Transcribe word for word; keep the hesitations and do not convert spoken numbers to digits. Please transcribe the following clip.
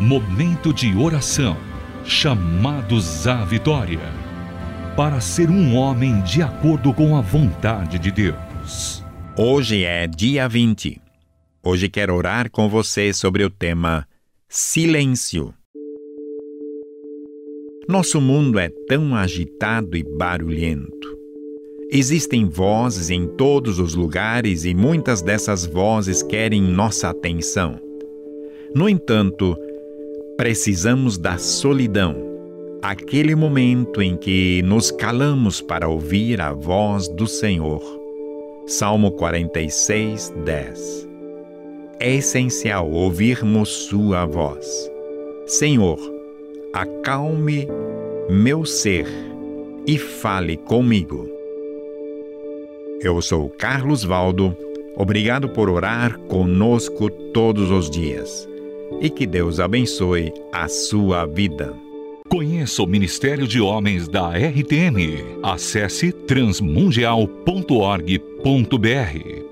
Momento de oração, chamados à vitória, para ser um homem de acordo com a vontade de Deus. Hoje é dia vinte. Hoje quero orar com você sobre o tema silêncio. Nosso mundo é tão agitado e barulhento. Existem vozes em todos os lugares e muitas dessas vozes querem nossa atenção. No entanto, precisamos da solidão, aquele momento em que nos calamos para ouvir a voz do Senhor. Salmo quarenta e seis, dez. É essencial ouvirmos sua voz. Senhor, acalme meu ser e fale comigo. Eu sou Carlos Valdo. Obrigado por orar conosco todos os dias. E que Deus abençoe a sua vida. Conheça o Ministério de Homens da R T M. Acesse transmundial ponto org ponto br.